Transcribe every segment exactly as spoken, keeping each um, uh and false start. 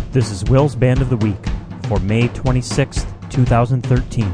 This is Will's Band of the Week for May twenty-sixth, twenty thirteen.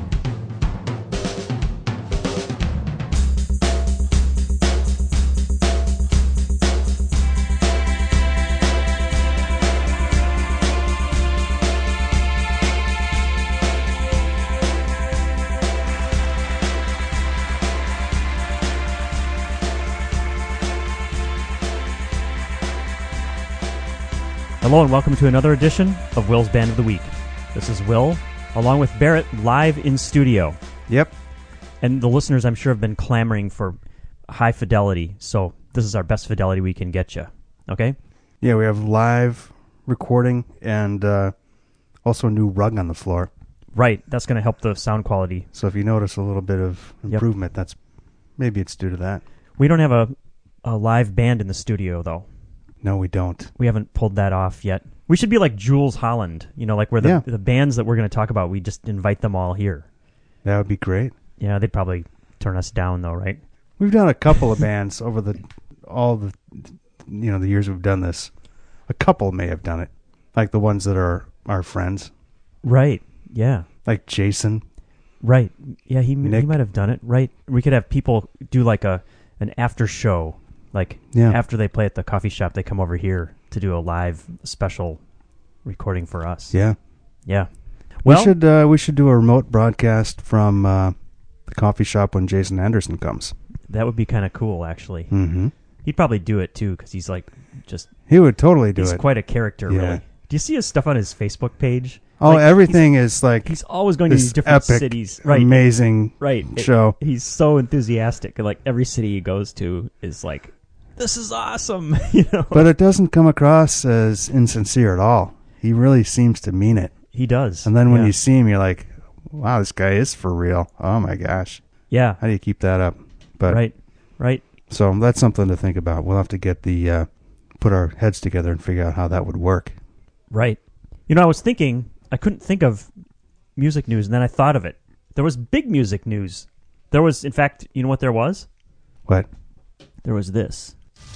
Hello and welcome to another edition of Will's Band of the Week. This is Will, along with Barrett, live in studio. Yep. And the listeners, I'm sure, have been clamoring for high fidelity, so this is our best fidelity we can get you. Okay? Yeah, we have live recording and uh, also a new rug on the floor. Right. That's going to help the sound quality. So if you notice a little bit of improvement, yep. that's maybe it's due to that. We don't have a, a live band in the studio, though. No, we don't. We haven't pulled that off yet. We should be like Jules Holland, you know, like where the, yeah. the bands that we're going to talk about, we just invite them all here. That would be great. Yeah, they'd probably turn us down, though, right? We've done a couple of bands over the all the you know the years we've done this. A couple may have done it, like the ones that are our friends. Right. Yeah. Like Jason. Right. Yeah, he Nick. he might have done it. Right. We could have people do like a an after show. Like, yeah. after they play at the coffee shop, they come over here to do a live special recording for us. Yeah. Yeah. Well, we should uh, we should do a remote broadcast from uh, the coffee shop when Jason Anderson comes. That would be kind of cool, actually. Mm-hmm. He'd probably do it, too, because he's, like, just... He would totally do he's it. He's quite a character, yeah. really. Do you see his stuff on his Facebook page? Oh, like, everything is like... He's always going to these different epic, cities. Right. Amazing right. show. It, he's so enthusiastic. Like, every city he goes to is like... This is awesome, you know. But it doesn't come across as insincere at all. He really seems to mean it. He does. And then when yeah. you see him, you're like, wow, this guy is for real. Oh, my gosh. Yeah. How do you keep that up? But right, right. So that's something to think about. We'll have to get the, uh, put our heads together and figure out how that would work. Right. You know, I was thinking, I couldn't think of music news, and then I thought of it. There was big music news. There was, in fact, you know what there was? What? There was this.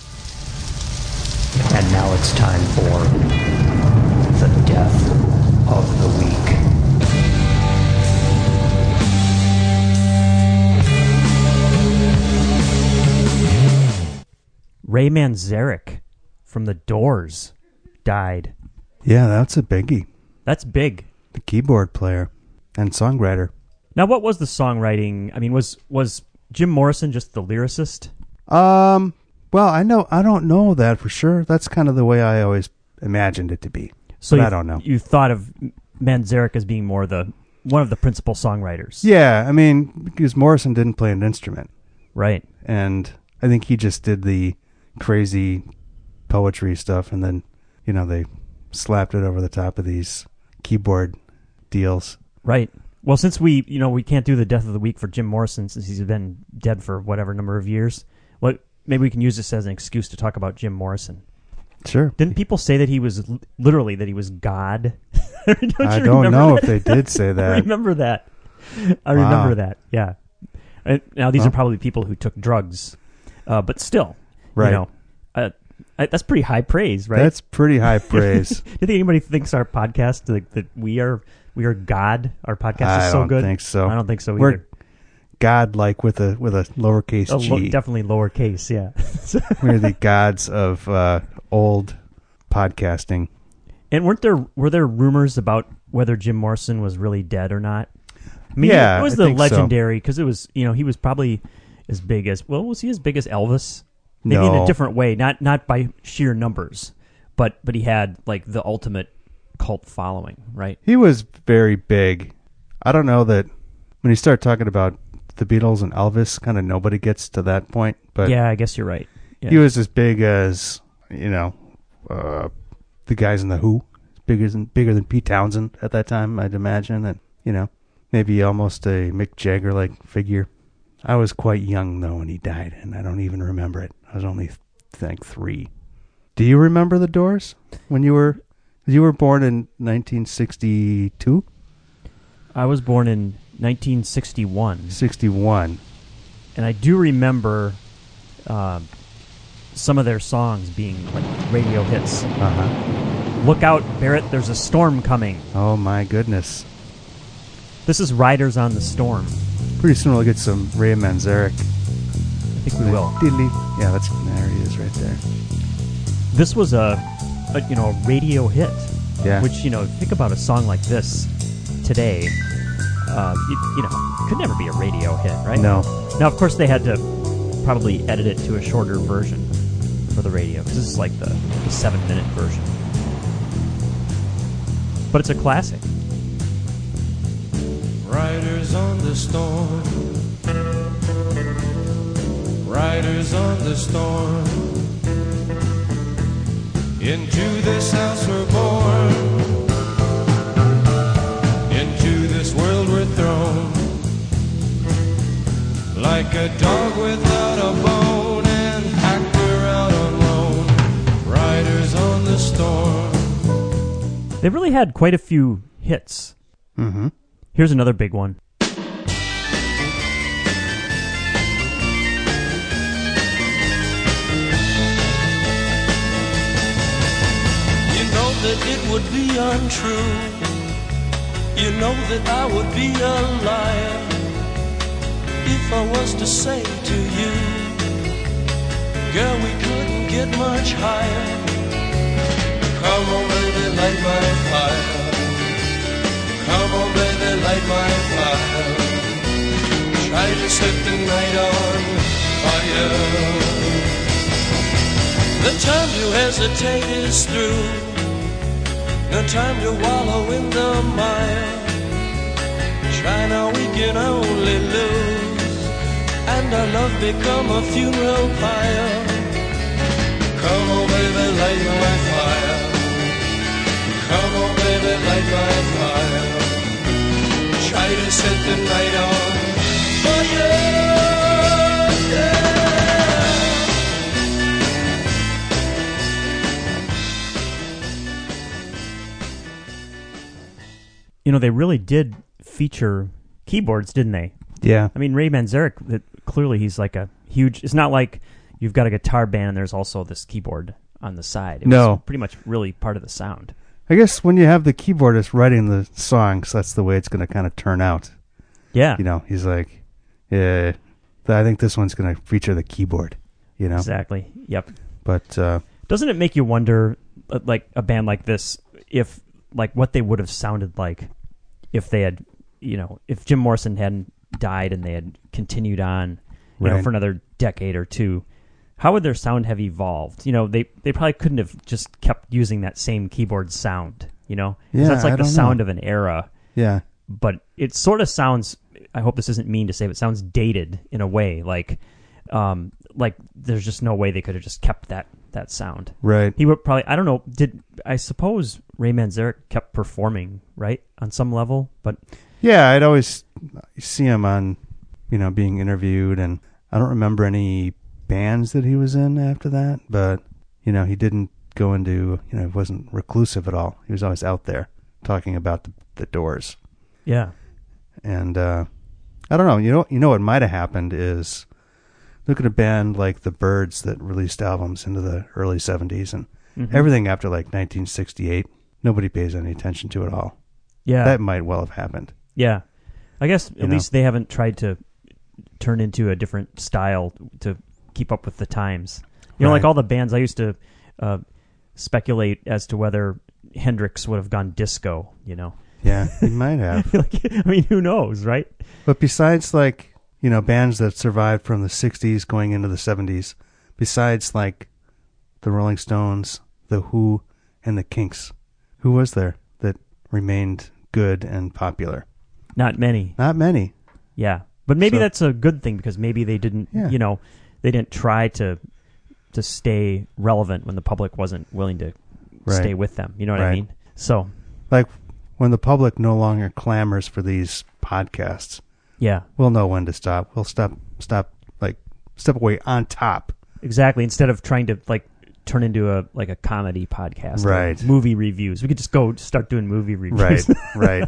And now it's time for the death of the week. Ray Manzarek from The Doors died. Yeah, that's a biggie. That's big. The keyboard player and songwriter. Now, what was the songwriting? I mean, was was Jim Morrison just the lyricist? Um... Well, I know I don't know that for sure. That's kind of the way I always imagined it to be. So but you, I don't know. You thought of Manzarek as being more the one of the principal songwriters. Yeah, I mean, because Morrison didn't play an instrument. Right. And I think he just did the crazy poetry stuff, and then, you know, they slapped it over the top of these keyboard deals. Right. Well, since we, you know, we can't do the death of the week for Jim Morrison since he's been dead for whatever number of years, what maybe we can use this as an excuse to talk about Jim Morrison. Sure. Didn't people say that he was, literally, that he was God? don't I don't know that? if they did say that. I remember that. I wow. remember that, yeah. And now, these well. are probably people who took drugs, uh, but still, right. you know, uh, I, that's pretty high praise, right? That's pretty high praise. Do you think anybody thinks our podcast, like, that we are we are God? Our podcast I is so don't good? think so. I don't think so We're either. God-like with a with a lowercase Oh, g. lo- definitely lowercase, yeah. We're the gods of uh, old podcasting. And weren't there were there rumors about whether Jim Morrison was really dead or not? I mean, yeah, it was I the think legendary because it was, you know, he was probably as big as well. Was he as big as Elvis? Maybe no. in a different way, not not by sheer numbers, but but he had like the ultimate cult following, right? He was very big. I don't know that when you start talking about the Beatles and Elvis, kind of nobody gets to that point. But yeah, I guess you're right. Yeah. He was as big as, you know, uh, the guys in the Who, bigger than bigger than Pete Townsend at that time, I'd imagine, and you know, maybe almost a Mick Jagger like figure. I was quite young though when he died, and I don't even remember it. I was only, I think, three. Do you remember the Doors when you were you were born in nineteen sixty-two? I was born in nineteen sixty-one. sixty-one. And I do remember uh, some of their songs being like radio hits. Uh-huh. Look out, Barrett, there's a storm coming. Oh my goodness. This is Riders on the Storm. Pretty soon we'll get some Ray Manzarek. I think we will. Yeah, that's there he is right there. This was a, a you know, a radio hit. Yeah. Which, you know, think about a song like this today. Uh, you, you know, could never be a radio hit, right? No. Now, of course, they had to probably edit it to a shorter version for the radio, because this is like the, the seven-minute version. But it's a classic. Riders on the storm, riders on the storm, into this house we're born, into this world we're thrown, like a dog without a bone, and packed we're out on loan, riders on the storm. They really had quite a few hits. Mm-hmm. Here's another big one. You know that it would be untrue. You know that I would be a liar if I was to say to you, girl, we couldn't get much higher. Come on, baby, light my fire. Come on, baby, light my fire. Try to set the night on fire. The time to hesitate is through. No time to wallow in the mire. Try now, we can only lose, and our love become a funeral pyre. Come on, baby, light my fire. Come on, baby, light my fire. Try to set the night on fire. You know, they really did feature keyboards, didn't they? Yeah. I mean, Ray Manzarek, that clearly he's like a huge... It's not like you've got a guitar band and there's also this keyboard on the side. It No. was pretty much really part of the sound. I guess when you have the keyboardist writing the songs, that's the way it's going to kind of turn out. Yeah. You know, he's like, yeah, I think this one's going to feature the keyboard, you know? Exactly. Yep. But, uh, Doesn't it make you wonder, uh, like a band like this, if like what they would have sounded like if they had, you know, if Jim Morrison hadn't died and they had continued on, you Right. know, for another decade or two, how would their sound have evolved? You know, they, they probably couldn't have just kept using that same keyboard sound, you know? 'Cause Yeah, that's like I the don't sound know. of an era. yeah. But it sort of sounds, I hope this isn't mean to say, but it sounds dated in a way. Like, um, like there's just no way they could have just kept that, that sound. Right. He would probably, I don't know, did, I suppose Ray Manzarek kept performing, right? On some level, but... Yeah, I'd always see him on, you know, being interviewed, and I don't remember any bands that he was in after that, but, you know, he didn't go into, you know, he wasn't reclusive at all. He was always out there talking about the, the Doors. Yeah. And, uh, I don't know, you know, you know what might have happened is, look at a band like the Byrds that released albums into the early seventies, and Mhm. everything after like nineteen sixty-eight, nobody pays any attention to it all. Yeah. That might well have happened. Yeah. I guess You at know? least they haven't tried to turn into a different style to keep up with the times. You know, Right. like all the bands I used to uh, speculate as to whether Hendrix would have gone disco, you know. Yeah, he might have. Like, I mean, who knows, right? But besides, like, you know, bands that survived from the sixties going into the seventies, besides, like, the Rolling Stones, the Who, and the Kinks, who was there that remained good and popular? Not many. Not many. Yeah. But maybe So- that's a good thing, because maybe they didn't, Yeah. you know, they didn't try to to stay relevant when the public wasn't willing to Right. stay with them. You know what I Right. mean? So, Like, when the public no longer clamors for these podcasts, yeah, we'll know when to stop. We'll stop, stop, like, step away on top. exactly. Instead of trying to, like, turn into a like a comedy podcast, or Right. movie reviews, we could just go start doing movie reviews. Right, right.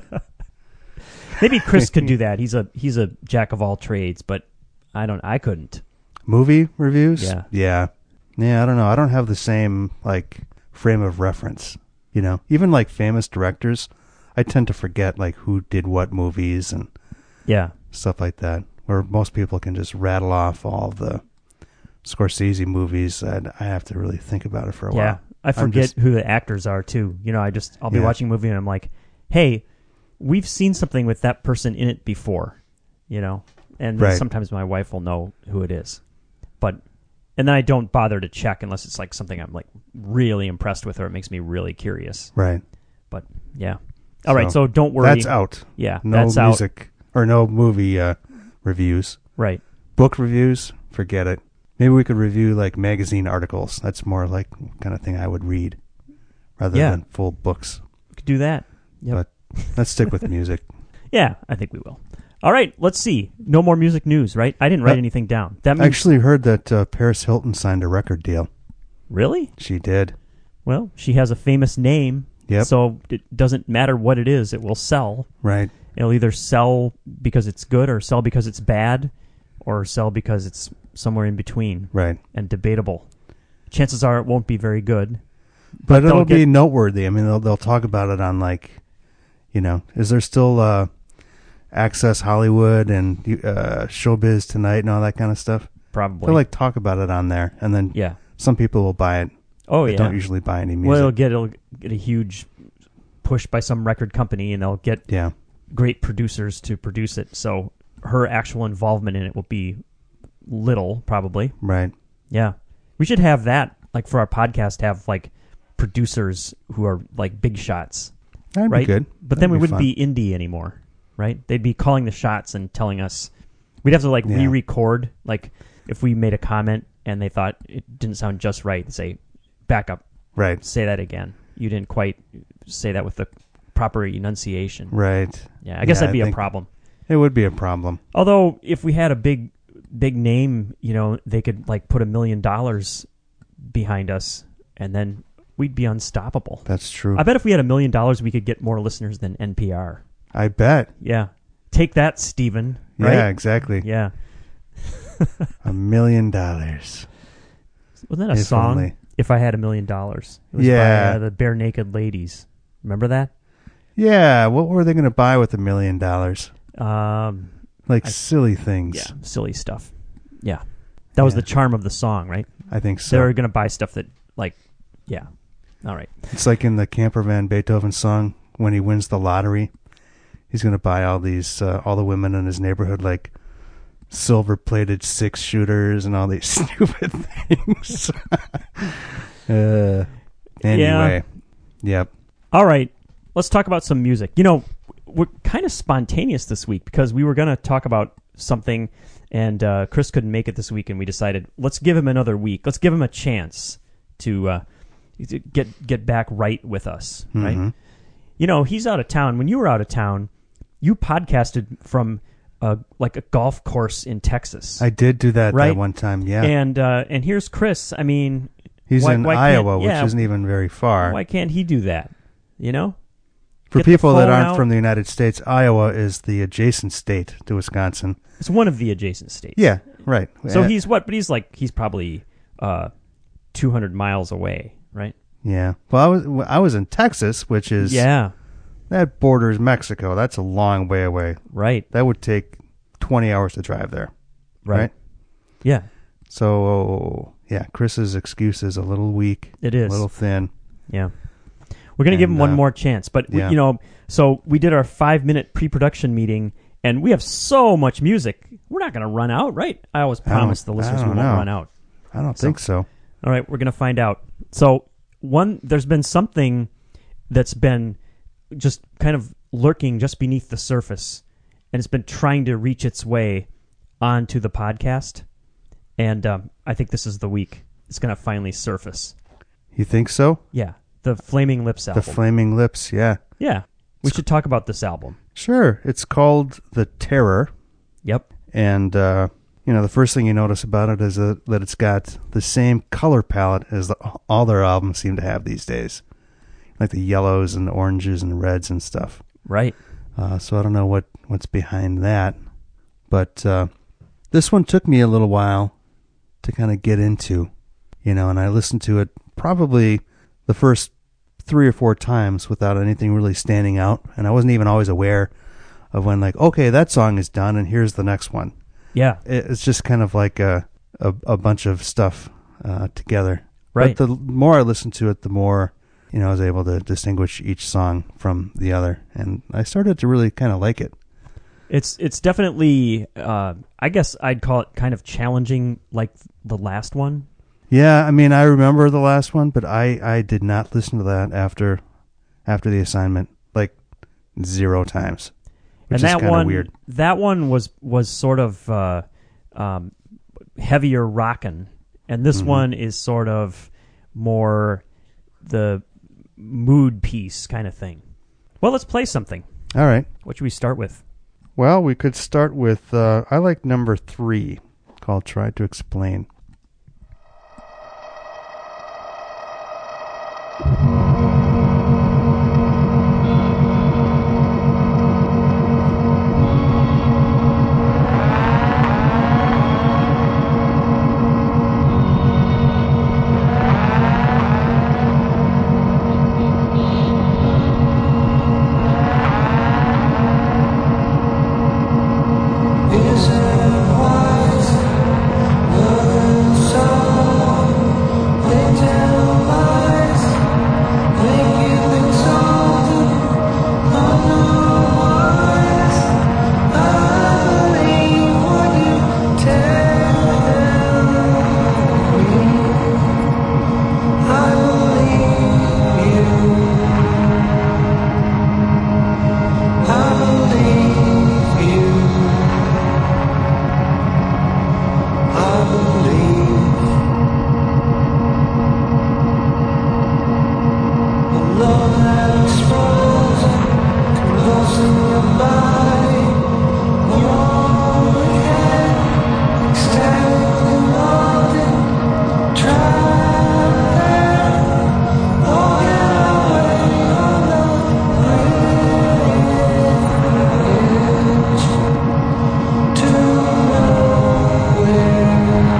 Maybe Chris could do that. He's a he's a jack of all trades, but I don't. I couldn't. Movie reviews? Yeah. Yeah. Yeah, I don't know. I don't have the same, like, frame of reference. You know, even like famous directors, I tend to forget like who did what movies and Yeah. stuff like that. Where most people can just rattle off all the Scorsese movies, and I have to really think about it for a Yeah. while. I I'm forget just- who the actors are too. You know, I just I'll be Yeah. watching a movie and I'm like, hey, we've seen something with that person in it before. You know, and then Right. sometimes my wife will know who it is, but and then I don't bother to check unless it's like something I'm like really impressed with or it makes me really curious. Right. But yeah, all right. So don't worry. That's out. Yeah, No that's out. music or no movie uh, reviews. Right. Book reviews, forget it. Maybe we could review like magazine articles. That's more like kind of thing I would read rather Yeah. than full books. We could do that. Yep. But let's stick with music. Yeah, I think we will. All right, let's see. No more music news, right? I didn't write Uh, anything down. That I means actually heard that uh, Paris Hilton signed a record deal. really? She did. Well, she has a famous name, Yep. so it doesn't matter what it is; it will sell. Right. It'll either sell because it's good, or sell because it's bad, or sell because it's somewhere in between Right. and debatable. Chances are it won't be very good. But, they'll it'll be get- noteworthy. I mean, they'll they'll talk about it on like, you know, is there still uh, Access Hollywood and uh, Showbiz Tonight and all that kind of stuff? Probably. They'll like talk about it on there, and then yeah. some people will buy it. Oh They yeah. don't usually buy any music. Well, it'll get it'll get a huge push by some record company, and they'll get yeah. great producers to produce it. So her actual involvement in it will be little, probably. Right. Yeah, we should have that like for our podcast. Have like producers who are like big shots, That'd right? be good. But That'd then we be wouldn't fun. be indie anymore, right? They'd be calling the shots and telling us. We'd have to like Yeah. re-record. Like if we made a comment and they thought it didn't sound just right, say, back up, Right. say that again. You didn't quite say that with the proper enunciation. Right. Yeah, I guess Yeah, that'd I be a think problem. It would be a problem. Although, if we had a big, big name, you know, they could like put a million dollars behind us, and then we'd be unstoppable. That's true. I bet if we had a million dollars, we could get more listeners than N P R. I bet. Yeah, take that, Steven. Right? Yeah, exactly. Yeah. A million dollars. Wasn't that a If song? only. If I had a million dollars. It was Yeah. by uh, the Bare Naked Ladies. Remember that? Yeah. What were they going to buy with a million dollars? Um, Like I- silly things. yeah, silly stuff. Yeah, that was Yeah. the charm of the song, right? I think so. They were going to buy stuff that, like, yeah. All right. It's like in the Camper Van Beethoven song when he wins the lottery. He's going to buy all these, uh, all the women in his neighborhood, like silver-plated six shooters and all these stupid things. uh, anyway, yep. All right, let's talk about some music. You know, we're kind of spontaneous this week because we were going to talk about something, and uh, Chris couldn't make it this week, and we decided let's give him another week. Let's give him a chance to, uh, to get get back right with us, right? Mhm. You know, he's out of town. When you were out of town, you podcasted from uh, like a golf course in Texas, I did do that Right. that one time. Yeah, and uh, and here's Chris. I mean, he's why- in why can't- Iowa, which yeah. isn't even very far. why can't he do that? You know, For Get the people that phone aren't out. from the United States, Iowa is the adjacent state to Wisconsin. it's one of the adjacent states. Yeah, right. So Uh, he's what? But he's like he's probably uh, two hundred miles away, right? yeah. Well, I was I was in Texas, which is Yeah, that borders Mexico. That's a long way away. right, That would take twenty hours to drive there. right. Right. Yeah, So yeah, Chris's excuse is a little weak, it a is. little thin. Yeah, we're gonna give him And, one uh, more chance, but we, yeah. you know, so we did our five minute pre production meeting, and we have so much music. We're not gonna run out, right? I always I don't- promise the listeners I we don't won't know. run out. I don't So- think so. All right, we're going to find out. So, one, there's been something that's been just kind of lurking just beneath the surface, and it's been trying to reach its way onto the podcast. And um, I think this is the week it's going to finally surface. You think so? Yeah, the Flaming Lips album. The Flaming Lips, yeah. yeah, we should talk about this album. Sure. It's called The Terror. Yep. And, uh, you know, the first thing you notice about it is that, that it's got the same color palette as the, all their albums seem to have these days. Like the yellows and oranges and reds and stuff. Right. Uh, so I don't know what, what's behind that. But uh, this one took me a little while to kind of get into, you know, and I listened to it probably the first three or four times without anything really standing out, and I wasn't even always aware of when, like, okay, that song is done, and here's the next one. Yeah. It, it's just kind of like a a, a bunch of stuff uh, together. Right. But the more I listened to it, the more, you know, I was able to distinguish each song from the other, and I started to really kind of like it. It's it's definitely, uh, I guess I'd call it kind of challenging, like the last one. Yeah, I mean, I remember the last one, but I, I did not listen to that after after the assignment, like zero times, which and that is kind one, of weird. That one was was sort of uh, um, heavier rockin', and this Mm-hmm. one is sort of more the mood piece kind of thing. Well, let's play something. All right. What should we start with? Well, we could start with, uh, I like number three, called Try to Explain. Is it wise? Learn some, they tell lies, make you exalted, otherwise. I believe what you tell me. I believe you. I believe you. I believe the love that explodes, convulsing your body, your head, ecstatically loving, try oh yeah, way on the bridge to nowhere.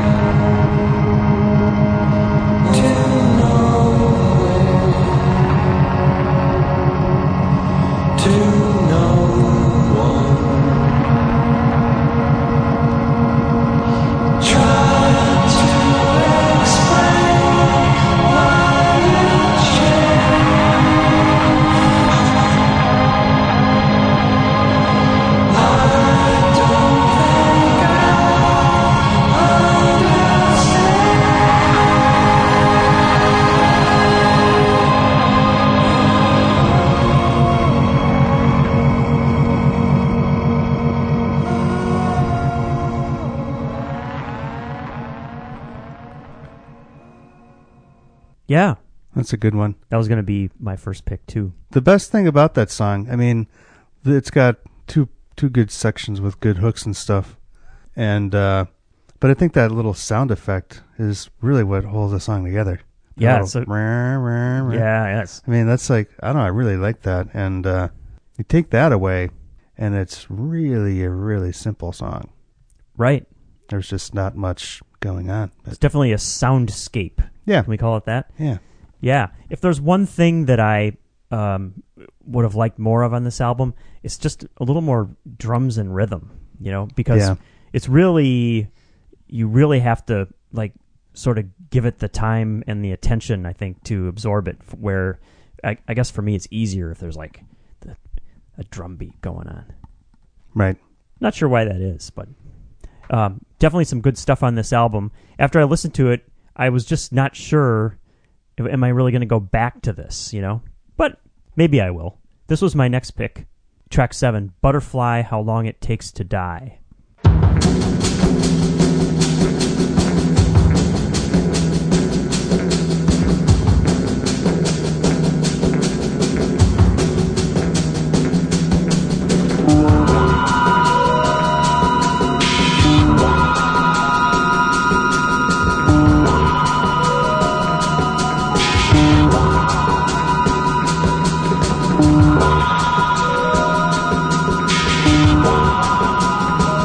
Yeah, That's a good one. that was going to be my first pick too. The best thing about that song, I mean, it's got two two good sections with good hooks and stuff, and uh, but I think that little sound effect is really what holds the song together. The Yeah, little so- rah, rah, rah. Yeah, yes. I mean, that's like, I don't know, I really like that, and uh, you take that away, and it's really a really simple song. Right. There's just not much going on. It's But definitely a soundscape. yeah, Can we call it that? yeah, Yeah. If there's one thing that I um, would have liked more of on this album, it's just a little more drums and rhythm, you know, because Yeah. it's really, you really have to, like, sort of give it the time and the attention, I think, to absorb it, where I, I guess for me it's easier if there's, like, the, a drum beat going on. right. Not sure why that is, but um, definitely some good stuff on this album. After I listened to it, I was just not sure, am I really going to go back to this, you know? But maybe I will. This was my next pick. Track seven, Butterfly, How Long It Takes to Die. I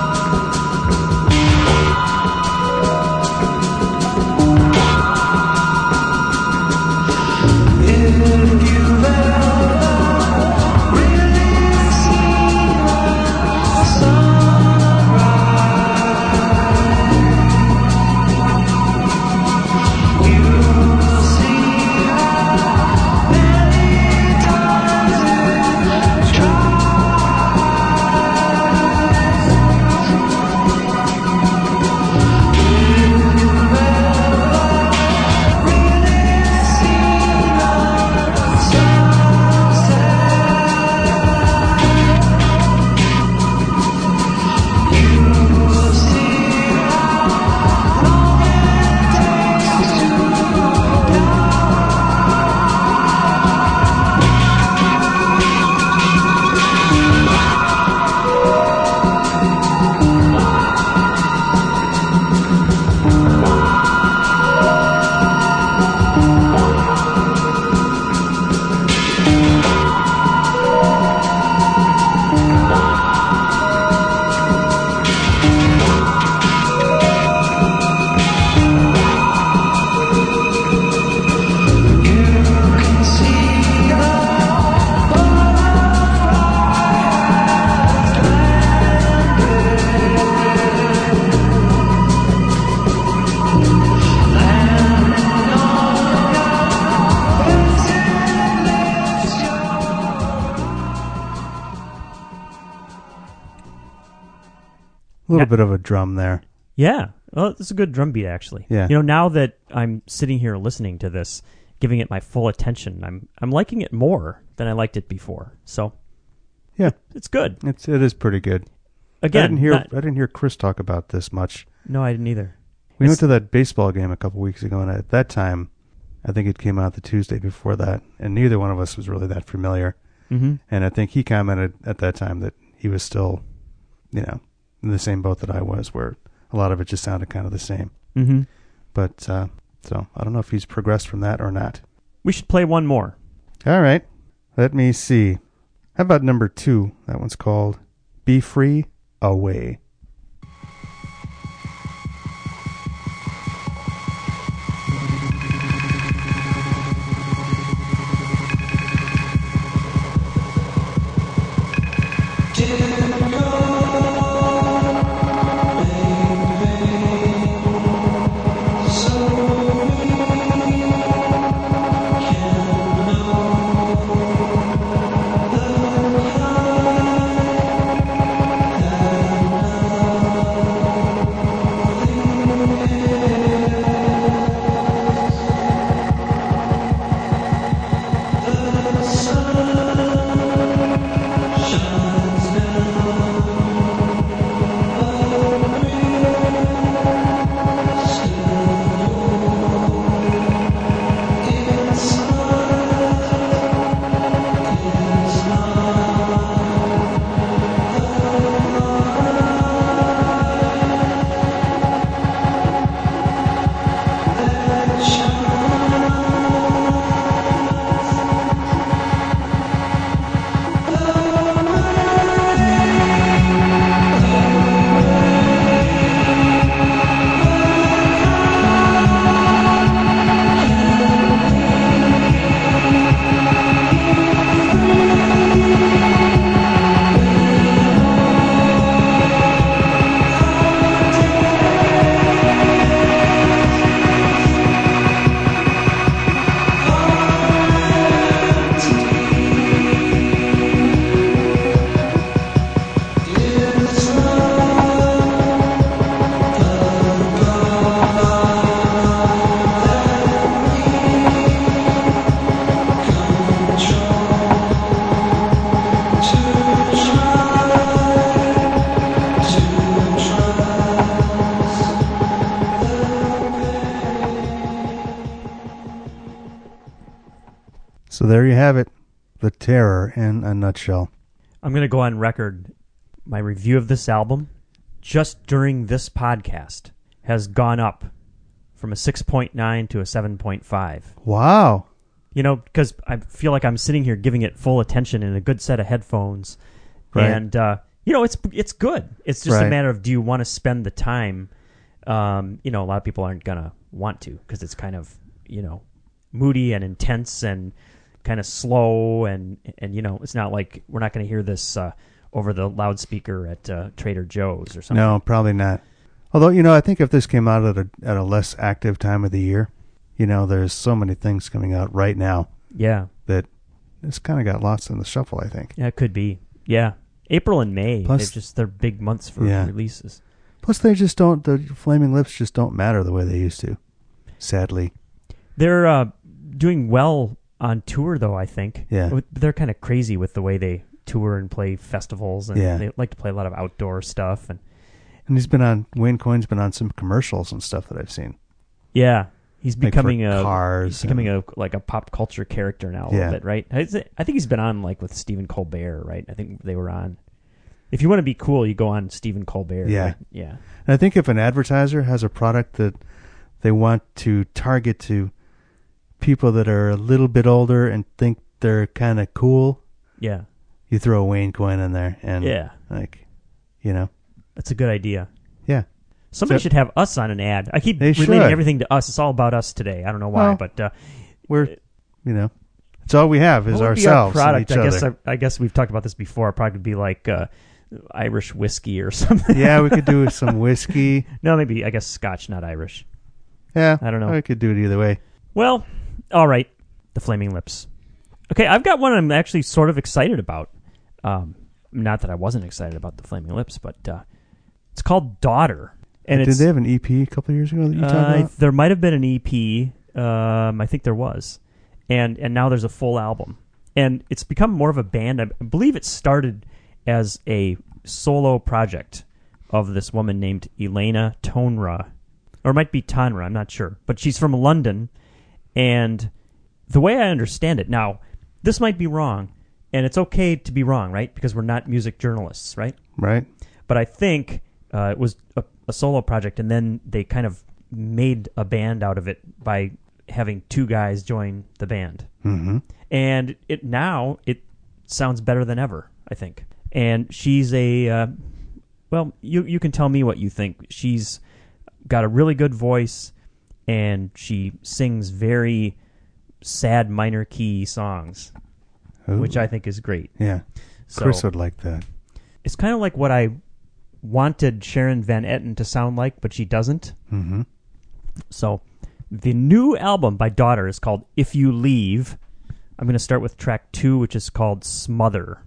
A little Yeah. bit of a drum there. Yeah. Well, it's a good drum beat, actually. Yeah. You know, now that I'm sitting here listening to this, giving it my full attention, I'm I'm liking it more than I liked it before. So, Yeah, it's good. it's it is pretty good. Again, I didn't hear not- I didn't hear Chris talk about this much. no, I didn't either. We It's- went to that baseball game a couple weeks ago, and at that time, I think it came out the Tuesday before that, and neither one of us was really that familiar. Mm-hmm. And I think he commented at that time that he was still, you know, in the same boat that I was, where a lot of it just sounded kind of the same. Mm-hmm. But, uh, so, I don't know if he's progressed from that or not. We should play one more. All right. Let me see. How about number two? That one's called Be Free Away. So there you have it. The Terror in a nutshell. I'm going to go on record. My review of this album, just during this podcast, has gone up from a six point nine to a seven point five. Wow. You know, because I feel like I'm sitting here giving it full attention in a good set of headphones. Right. And, uh, you know, it's it's good. It's just Right. a matter of, do you want to spend the time? Um, you know, a lot of people aren't going to want to, because it's kind of, you know, moody and intense and kind of slow. And, and you know, it's not like we're not going to hear this uh, over the loudspeaker at uh, Trader Joe's or something. No, probably not. Although, you know, I think if this came out at a at a less active time of the year, you know, there's so many things coming out right now Yeah. that it's kind of got lost in the shuffle, I think. Yeah, it could be. Yeah. April and May, Plus- they're just, they're big months for Yeah. releases. Plus, they just don't, the Flaming Lips just don't matter the way they used to, sadly. They're uh, doing well on tour, though, I think. Yeah. With- They're kind of crazy with the way they tour and play festivals, and Yeah. they like to play a lot of outdoor stuff. And And he's been on, Wayne Coyne's been on some commercials and stuff that I've seen. yeah, he's Like for becoming a cars he's becoming and- a like a pop culture character now a Yeah. little bit, right? I I think he's been on like with Stephen Colbert, right? I think they were on. If you want to be cool, you go on Stephen Colbert. Yeah. right? yeah. And I think if an advertiser has a product that they want to target to people that are a little bit older and think they're kind of cool, Yeah, you throw a Wayne Coyne in there, and yeah, like, you know, that's a good idea. yeah, Somebody So- should have us on an ad. I keep They relating should. everything to us. It's all about us today. I don't know why, Well, but uh, we're, you know, it's all we have is what would be our ourselves and product. each I guess other. I, I guess we've talked about this before. Our product would be like uh, Irish whiskey or something. Yeah, we could do some whiskey. No, maybe I guess Scotch, not Irish. Yeah, I don't know. We could do it either way. Well, all right. The Flaming Lips. Okay, I've got one I'm actually sort of excited about. Um, not that I wasn't excited about the Flaming Lips, but uh, It's called Daughter. And Did it's, they have an E P a couple of years ago that you talked uh, about? there might have been an E P. Um, I think there was. And and now there's a full album. And it's become more of a band. I believe it started as a solo project of this woman named Elena Tonra. Or it might be Tanra, I'm not sure. But she's from London. And the way I understand it, now, this might be wrong. And it's okay to be wrong, right? Because we're not music journalists, right? Right. But I think uh, it was a, a solo project, and then they kind of made a band out of it by having two guys join the band. Mm-hmm. And it now it sounds better than ever, I think. And she's a uh, well, you you can tell me what you think. She's got a really good voice, and she sings very sad minor key songs, Ooh. which I think is great. Yeah. So, Chris would like that. It's kind of like what I wanted Sharon Van Etten to sound like, but she doesn't. Mm-hmm. So the new album by Daughter is called If You Leave. I'm going to start with track two, which is called Smother.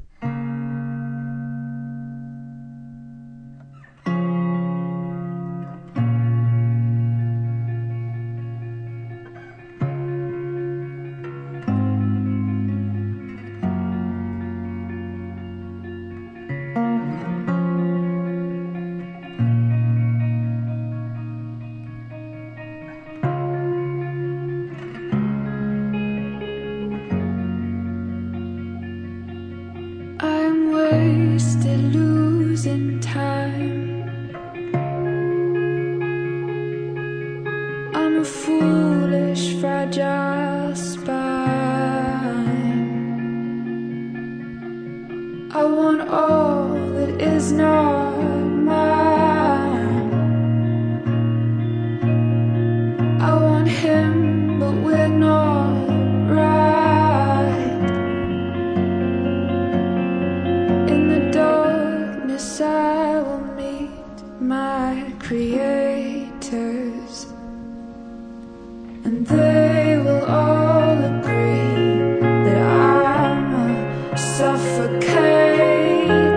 I'm wasted losing time. I'm a foolish, fragile spine. I want all that is not mine. I want him, but we're not right. In the darkness I will meet my creators, and they will all agree that I'm a suffocator.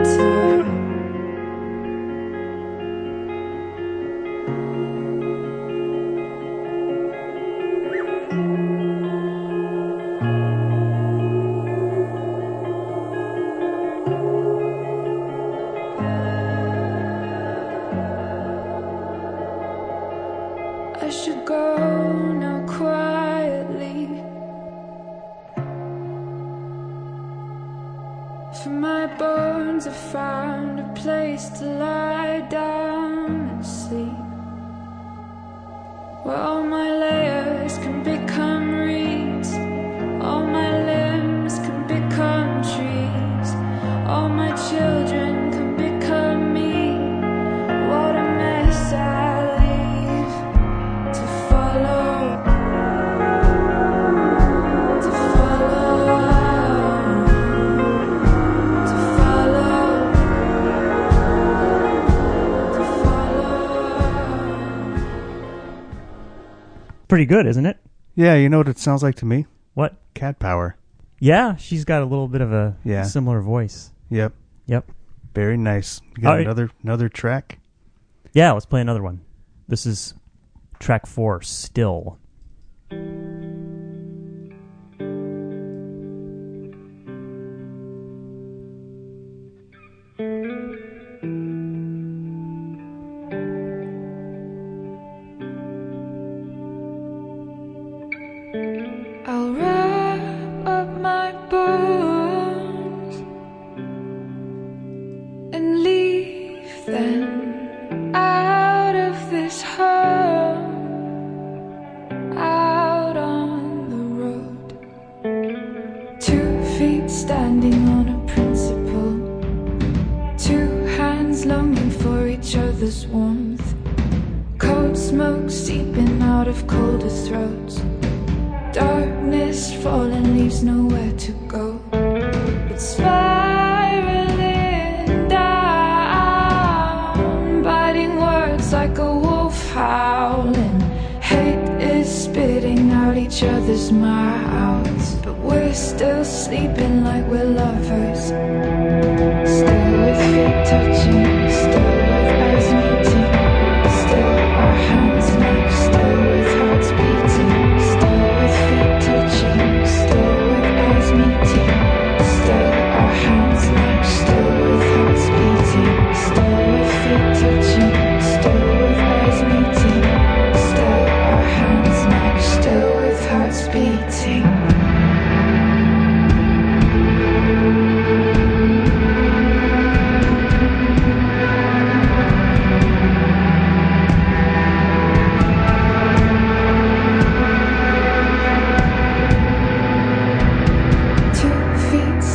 I should go now quietly, for my bones have found a place to lie down and sleep, where all my layers can become reeds, all my limbs can become trees, all my children can become me. What a mess I leave to follow, to follow, to follow, to follow. Pretty good, isn't it? Yeah, you know what it sounds like to me? What? Cat Power. Yeah, she's got a little bit of a Yeah. similar voice. Yep. Yep. Very nice. You got All right. another another track? Yeah, let's play another one. This is track four, Still. I'll wrap up my bones and leave them out of this home, out on the road. Two feet standing on a principle, two hands longing for each other's warmth, cold smoke seeping out of colder throats. Darkness falling leaves nowhere to go, but spiraling down, biting words like a wolf howling. Hate is spitting out each other's mouths, but we're still sleeping like we're lovers, still with feet touching, still with eyes and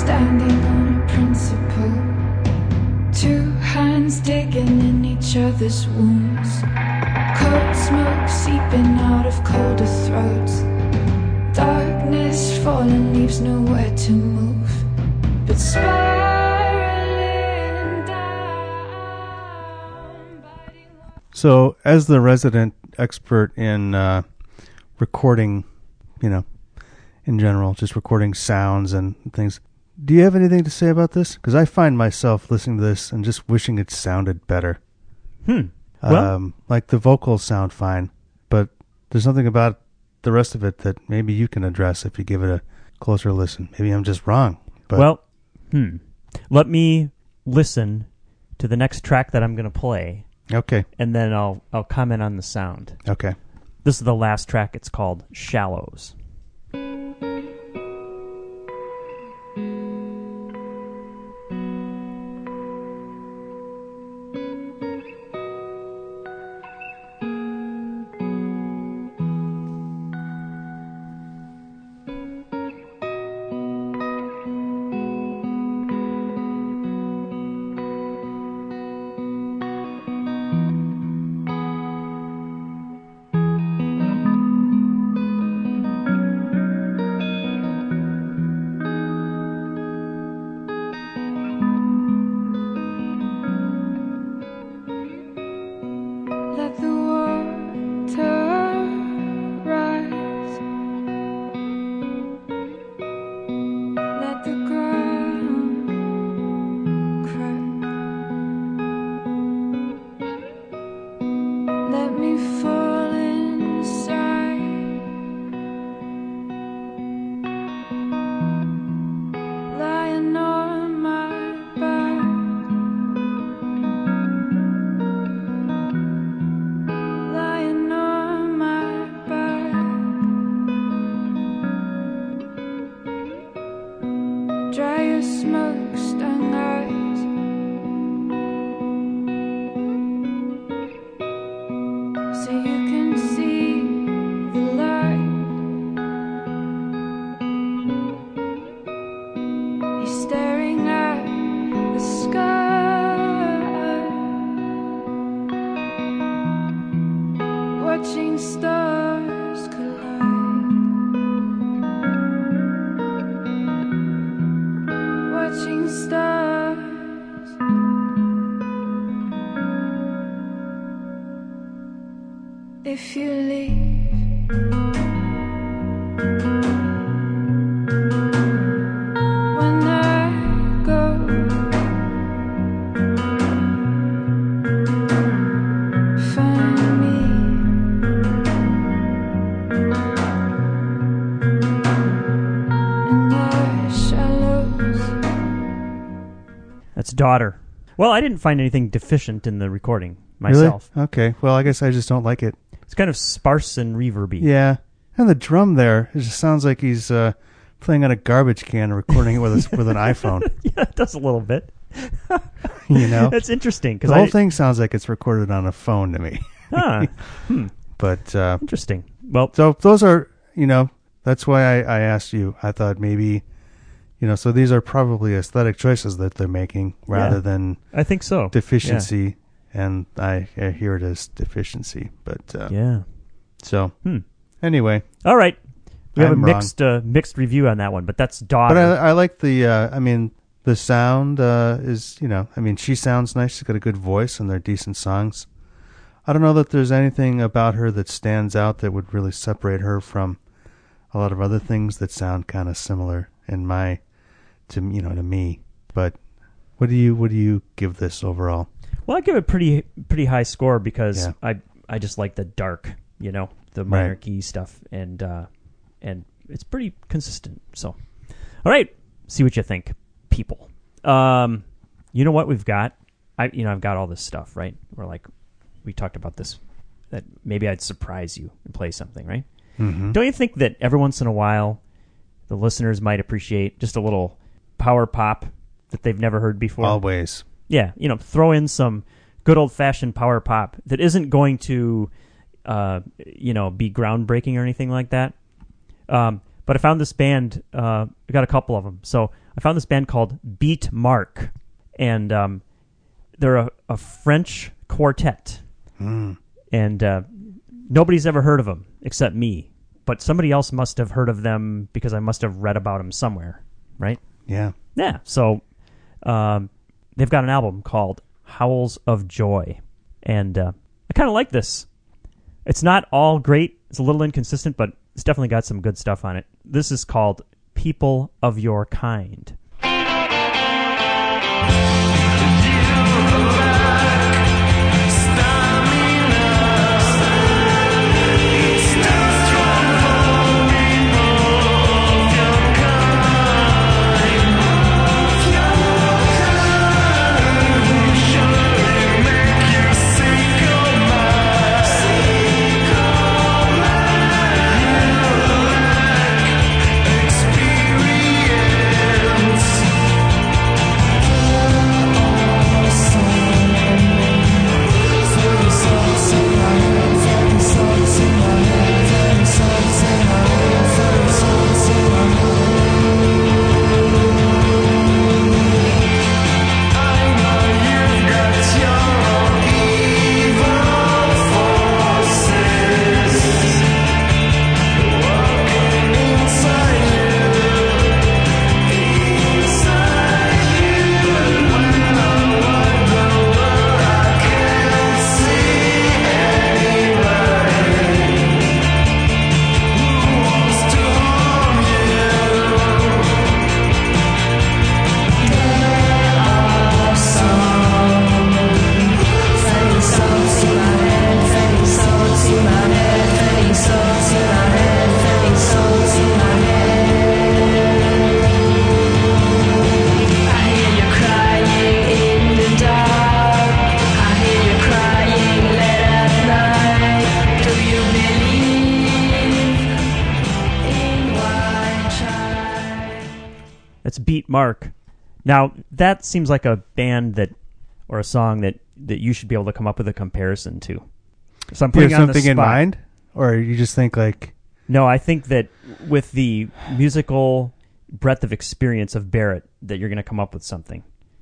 standing on a principle. Two hands digging in each other's wounds. Cold smoke seeping out of colder throats. Darkness falling leaves nowhere to move, but spiraling down. So, as the resident expert in uh, recording, you know, in general, just recording sounds and things, do you have anything to say about this? Because I find myself listening to this and just wishing it sounded better. Hmm. Well, Um, like the vocals sound fine, but there's something about the rest of it that maybe you can address if you give it a closer listen. Maybe I'm just wrong. But well, hmm. Let me listen to the next track that I'm going to play, okay, and then I'll I'll comment on the sound. okay. This is the last track. It's called Shallows. Let the water rise. Let the ground crack. Let me fall inside. Lying on my back. Lying on my back. Dry your smoke-stung eyes. So you can see the light. You're staring at the sky, watching stars collide, watching stars. If you leave, when I go, find me. In the shallows. That's Daughter. Well, I didn't find anything deficient in the recording Really? myself. Okay. Well, I guess I just don't like it. It's kind of sparse and reverby. Yeah. And the drum there, it just sounds like he's uh, playing on a garbage can and recording it with a, with an iPhone. Yeah, it does a little bit. You know? That's interesting. The Because whole I, thing sounds like it's recorded on a phone to me. Huh. Hmm. But, uh, Interesting. Well, so those are, you know, that's why I, I asked you. I thought maybe, you know, so these are probably aesthetic choices that they're making rather Yeah. than I think so. deficiency. And I, I hear it as deficiency. But, uh, Yeah. so, Hmm. anyway. All right. We have I'm a wrong. mixed uh, mixed review on that one, but that's Daughter. But I, I like the, uh, I mean, the sound uh, is, you know, I mean, she sounds nice. She's got a good voice and they're decent songs. I don't know that there's anything about her that stands out that would really separate her from a lot of other things that sound kind of similar in my, to you know, to me. But what do you, what do you give this overall? Well, I give it pretty pretty high score because Yeah. I I just like the dark, you know, the minor Right. key stuff, and uh, and it's pretty consistent. So, all right, see what you think, people. Um, you know what we've got? I you know I've got all this stuff, right? We're like, we talked about this, that maybe I'd surprise you and play something, right? Mm-hmm. Don't you think that every once in a while the listeners might appreciate just a little power pop that they've never heard before? Always. Yeah, you know, throw in some good old-fashioned power pop that isn't going to, uh, you know, be groundbreaking or anything like that. Um, But I found this band. Uh, I got a couple of them. So I found this band called Beat Mark, and um, they're a, a French quartet, Mm. and uh, nobody's ever heard of them except me. But somebody else must have heard of them because I must have read about them somewhere, right? Yeah. Yeah. So um, they've got an album called Howls of Joy, and uh, I kind of like this. It's not all great. It's a little inconsistent, but it's definitely got some good stuff on it. This is called People of Your Kind. That's Beat Mark. Now, that seems like a band that, or a song that, that you should be able to come up with a comparison to. So I'm Do you putting have on the something in spot. mind? Or you just think like... No, I think that with the musical breadth of experience of Barrett, that you're going to come up with something.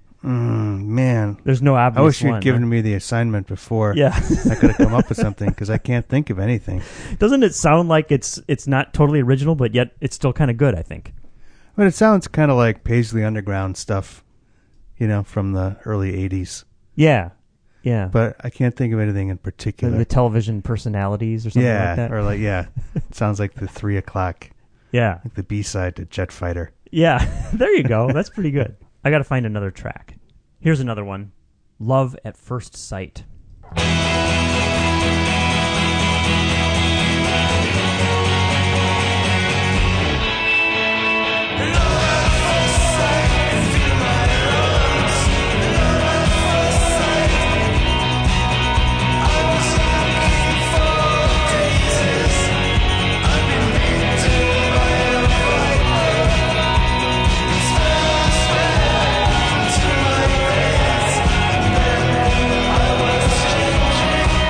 Mm, man. There's no obvious I wish you'd one, given huh? me the assignment before. Yeah. I could have come up with something because I can't think of anything. Doesn't it sound like it's it's not totally original, but yet it's still kind of good, I think. But it sounds kind of like Paisley Underground stuff, you know, from the early eighties. Yeah. Yeah. But I can't think of anything in the, particular. the television personalities or something yeah, like that. or like, yeah. It sounds like the three o'clock, Yeah. like the B-side to Jet Fighter. Yeah. There you go. That's pretty good. I got to find another track. Here's another one. Love at First Sight. I was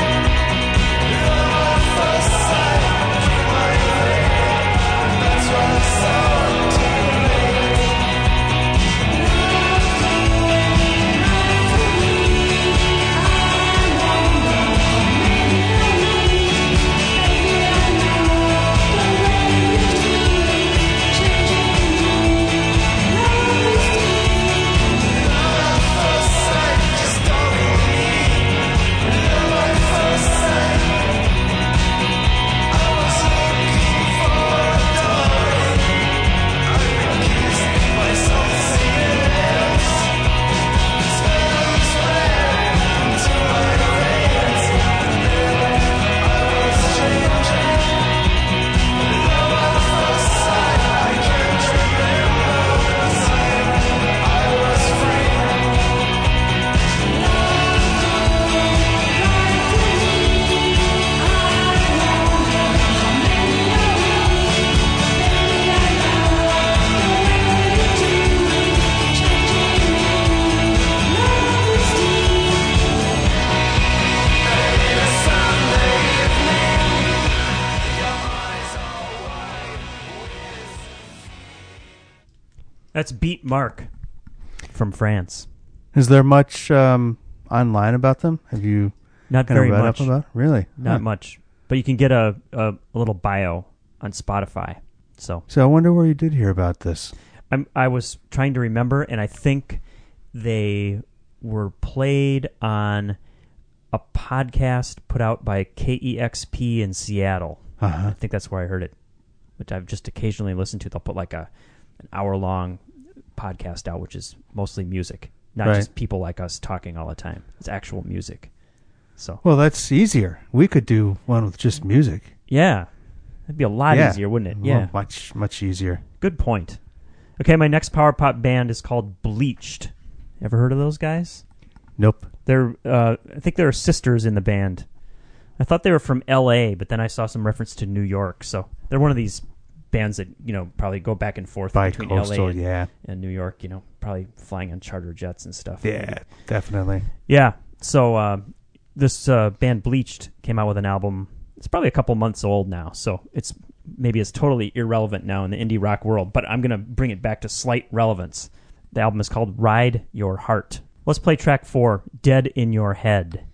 That's Beat Mark from France. Is there much um, online about them? Have you Not kind of very read much. up about it? Really? Not Huh. much. But you can get a, a, a little bio on Spotify. So So I wonder where you did hear about this. I'm, I was trying to remember, and I think they were played on a podcast put out by K E X P in Seattle. Uh-huh. I think that's where I heard it, which I've just occasionally listened to. They'll put like a an hour-long podcast out, which is mostly music, not Right. just people like us talking all the time. It's actual music. So Well, that's easier. We could do one with just music. yeah, it'd be a lot Yeah. easier, wouldn't it? Well, Yeah, much, much easier. good point. Okay, my next power pop band is called Bleached. Ever heard of those guys? Nope. They're, uh, I think there are sisters in the band. I thought they were from L A, but then I saw some reference to New York. So they're one of these bands that, you know, probably go back and forth between L A Bi-coastal, and, yeah. and New York, you know, probably flying on charter jets and stuff. Yeah, definitely. Yeah. So uh, this uh, band Bleached came out with an album. It's probably a couple months old now, so it's maybe it's totally irrelevant now in the indie rock world, but I'm going to bring it back to slight relevance. The album is called Ride Your Heart. Let's play track four, Dead in Your Head.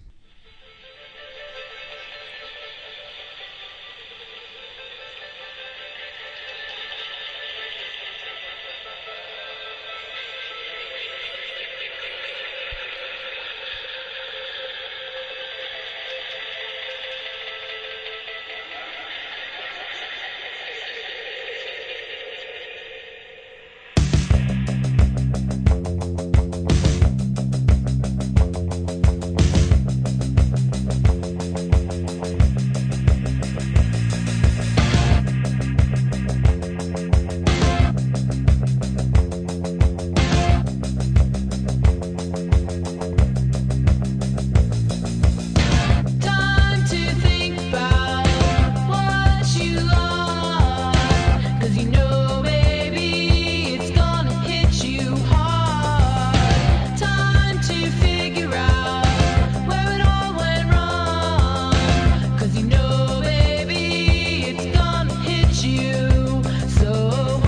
Time to think about what you lost, 'cause you know maybe it's gonna hit you hard. Time to figure out where it all went wrong, 'cause you know maybe it's gonna hit you so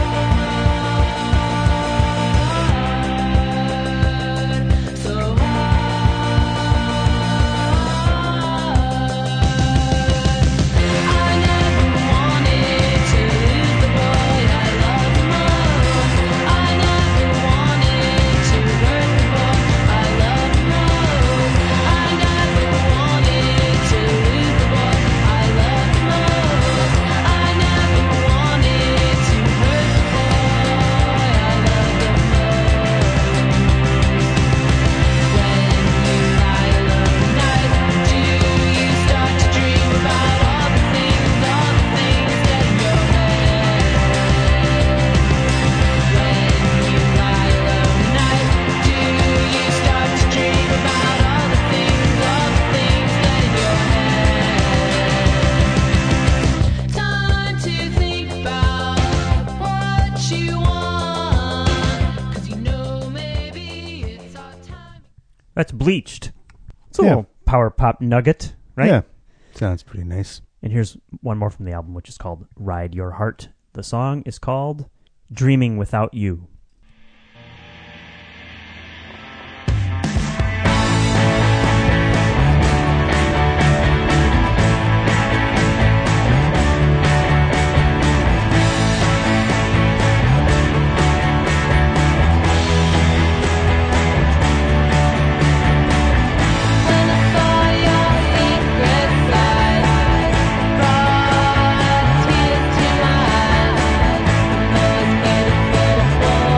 hard, so hard. I never wanted to lose the boy I loved most. I never wanted to hurt the boy I loved most. I never wanted to lose the boy I loved most. I never wanted to hurt the boy I loved the most. When you lie alone at night, do you start to dream about all the things, all the things that in your head? When you lie alone at night, do you start to dream about all the things, all the things that in your head? Time to think about what you want, 'cause you know maybe it's our time. That's Bleached. It's a Yeah. little power pop nugget, right? Yeah. Sounds pretty nice. And here's one more from the album, which is called Ride Your Heart. The song is called Dreaming Without You. When I saw your secret side, brought tears to my eyes. The most beautiful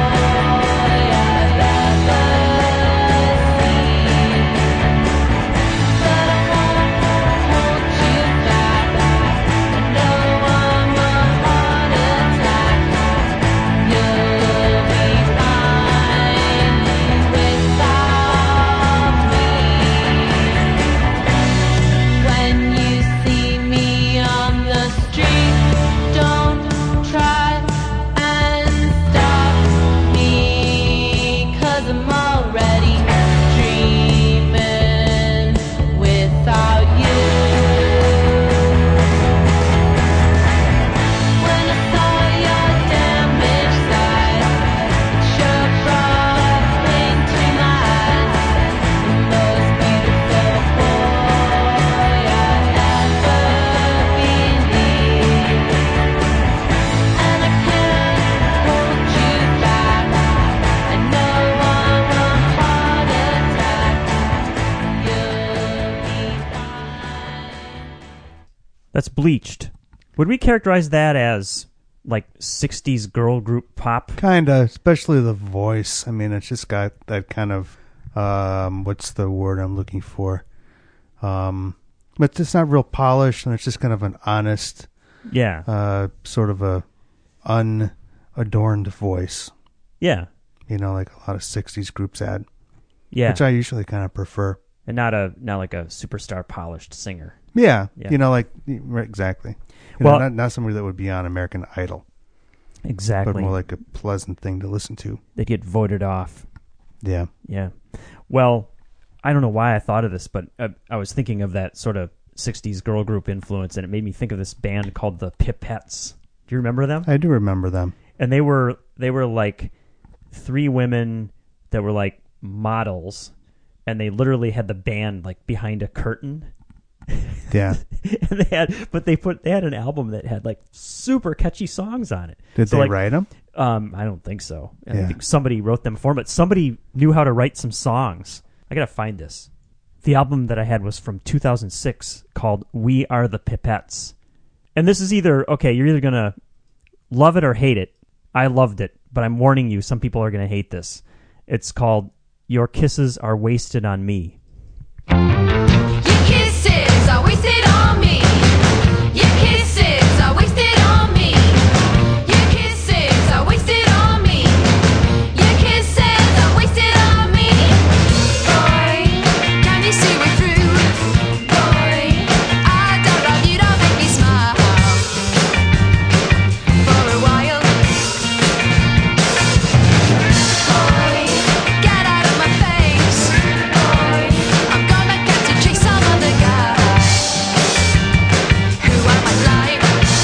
That's Bleached. Would we characterize that as like sixties girl group pop? Kind of, especially the voice. I mean, it's just got that kind of, um, what's the word I'm looking for? Um, but it's not real polished, and it's just kind of an honest, Yeah. uh, sort of a unadorned voice. Yeah. You know, like a lot of sixties groups had, Yeah. which I usually kind of prefer. And not a not like a superstar polished singer. Yeah, Yeah. you know, like right, exactly. You Well- know, not not somebody that would be on American Idol, Exactly. but more like a pleasant thing to listen to. They get voted off. Yeah. Yeah. Well, I don't know why I thought of this, but I, I was thinking of that sort of sixties girl group influence, and it made me think of this band called the Pipettes. Do you remember them? I do remember them. And they were they were like three women that were like models, and they literally had the band like behind a curtain. Yeah. And they had, but they put they had an album that had like super catchy songs on it. Did So, they like, write them? Um, I don't think so. I Yeah. think somebody wrote them for 'em, but somebody knew how to write some songs. I gotta find this. The album that I had was from two thousand six, called "We Are the Pipettes," and this is either okay. You're either gonna love it or hate it. I loved it, but I'm warning you, some people are gonna hate this. It's called "Your Kisses Are Wasted on Me." Your kisses are wasted on me. Your kisses are wasted on me. Your kisses are wasted on me. Your kisses are wasted on me. Boy, can you see me through? Boy, I don't love you, don't make me smile for a while. Boy, get out of my face. Boy, I'm gonna get to chase some other guy who I might like.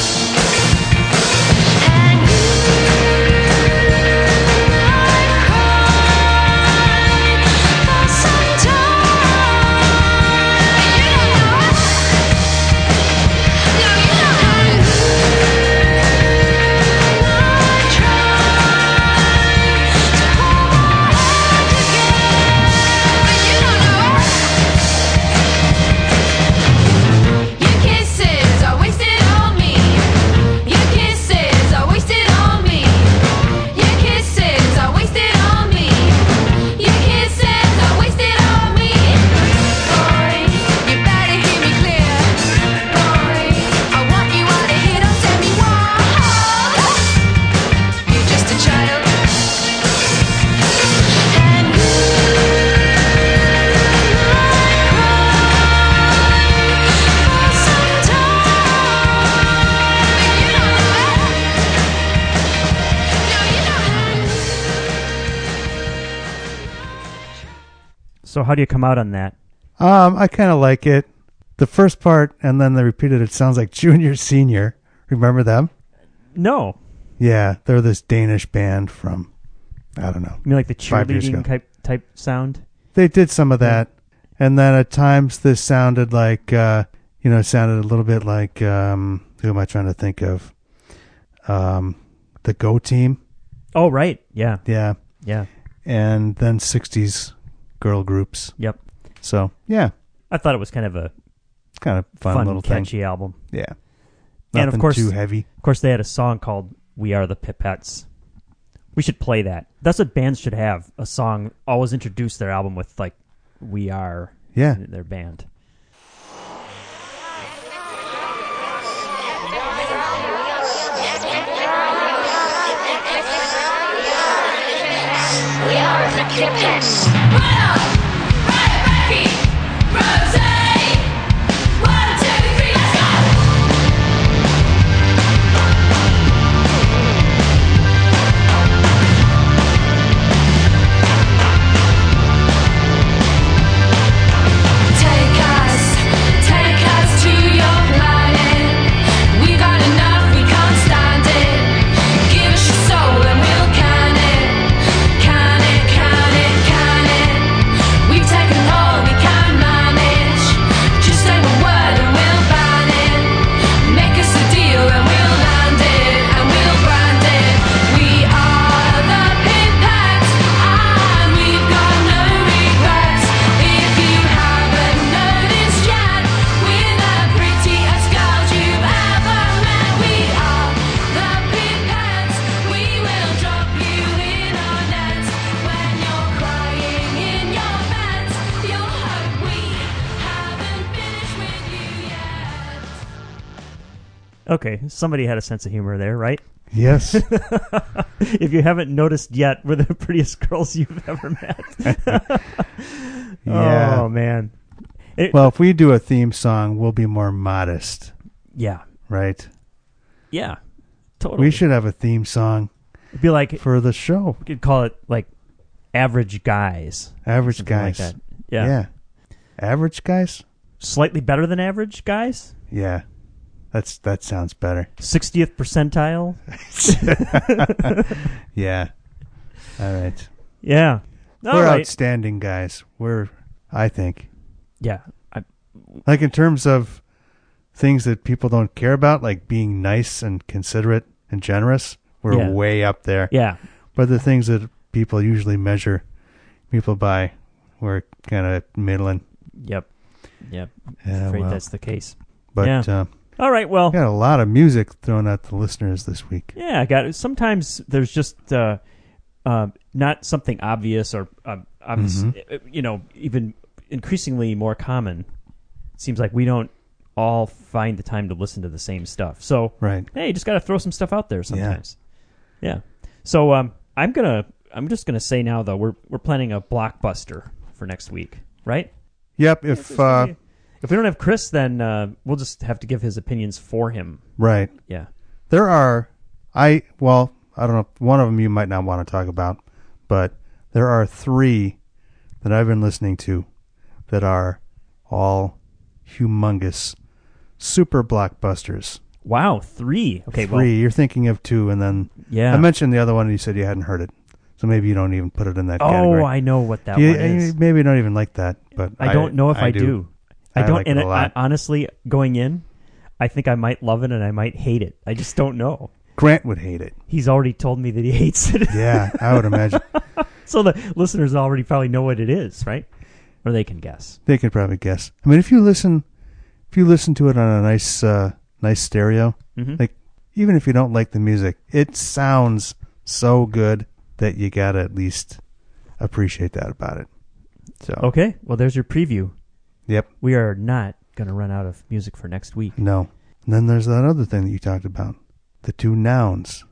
And you, I cry for some time. You don't know it. No, you don't know it. I try to hold on together, but you don't know it. Your kisses are wasted on me. Your kisses are wasted on me. Your kisses are wasted on me. Your kisses are wasted on me. Boy, you better hear me clear. Boy, I want you out of here, don't tell me why. You're just a child. And you, for some time, but you don't know it. No, you don't. So how do you come out on that? Um, I kind of like it. The first part, and then they repeated it, sounds like Junior Senior. Remember them? No, Yeah, they're this Danish band from, I don't know. you mean like the Five years ago. cheerleading type type sound? They did some of that. And then at times this sounded like, uh, you know, it sounded a little bit like, um, who am I trying to think of? Um, the Go Team. Oh, right. Yeah. Yeah. Yeah. And then sixties girl groups. Yep. So, yeah, I thought it was kind of a it's kind of fun, fun, little thing. catchy album. Yeah. And Nothing of course, too heavy. of course, they had a song called "We Are the Pipettes." We should play that. That's what bands should have. A song always introduce their album with like "We Are." Yeah. Their band. We are the Pipettes. Right up, right back feet, rotate. One, two, three, let's go. Take us, take us to your planet. We got enough, we can't stand it. Give us your soul and we'll can it. Can it, can it, can it. Okay, somebody had a sense of humor there, right? Yes. If you haven't noticed yet, we're the prettiest girls you've ever met. Yeah. Oh, man. It- Well, if we do a theme song, we'll be more modest, yeah. right? Yeah. Totally. We should have a theme song It'd be like, for the show. we could call it like Average Guys. Average Something guys. like that. Yeah. Yeah. Average guys? Slightly better than average guys? Yeah. That's that sounds better. sixtieth percentile? Yeah. All right. Yeah. All We're right. outstanding guys. We're, I think, Yeah. I, like in terms of things that people don't care about, like being nice and considerate and generous, we're Yeah. way up there. yeah. But the things that people usually measure people by, we're kind of middling. Yep. Yep. Yeah, Afraid well. that's the case. But Yeah. uh, All right. Well, got a lot of music thrown at the listeners this week. yeah, I got it. Sometimes there's just uh, uh, not something obvious or, uh, obvious, Mm-hmm. uh, you know, even increasingly more common. It seems like we don't all find the time to listen to the same stuff. So, Right. hey, you just got to throw some stuff out there sometimes. Yeah. So, um, I'm gonna, I'm just gonna say now though, we're we're planning a blockbuster for next week, right? Yep. If uh, If we don't have Chris, then uh, we'll just have to give his opinions for him. right, Yeah. there are, I well, I don't know. One of them you might not want to talk about, but there are three that I've been listening to that are all humongous, super blockbusters. Wow, three. Okay, three. well, You're thinking of two, and then yeah. I mentioned the other one, and you said you hadn't heard it, so maybe you don't even put it in that oh, category. I know what that you, one is. you maybe don't even like that, but I don't know if I, do. I I don't, like and it a it- lot. I, honestly, going in, I think I might love it and I might hate it. I just don't know. Grant would hate it. He's already told me that he hates it. Yeah, I would imagine. So the listeners already probably know what it is, right? Or they can guess. They could probably guess. I mean, if you listen, if you listen to it on a nice, uh, nice stereo, Mhm. like even if you don't like the music, it sounds so good that you gotta at least appreciate that about it. So, Okay, well, there's your preview. yep, We are not going to run out of music for next week. no. And then there's that other thing that you talked about, the two nouns,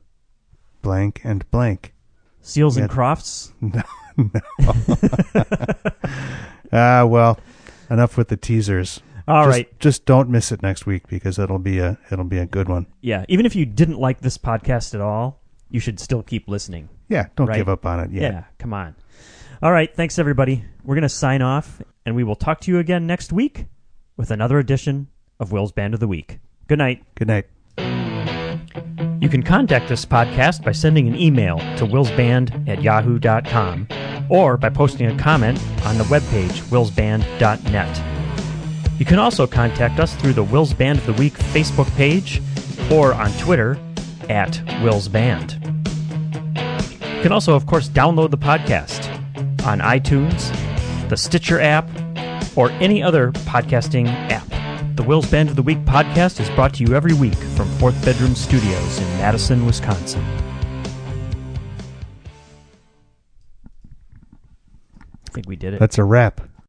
blank and blank. Seals Yeah. and Crofts. No, no. Ah, well, enough with the teasers. All just, right. just don't miss it next week because it'll be a it'll be a good one. Yeah, even if you didn't like this podcast at all, you should still keep listening. Yeah, don't Right. give up on it yet. Yeah, come on. All right, thanks everybody. We're going to sign off, and we will talk to you again next week with another edition of Will's Band of the Week. Good night. Good night. You can contact this podcast by sending an email to willsband at yahoo dot com or by posting a comment on the webpage willsband dot net. You can also contact us through the Will's Band of the Week Facebook page or on Twitter at Will's Band. You can also, of course, download the podcast on iTunes, the Stitcher app, or any other podcasting app. The Will's Band of the Week podcast is brought to you every week from Fourth Bedroom Studios in Madison, Wisconsin. I think we did it. That's a wrap.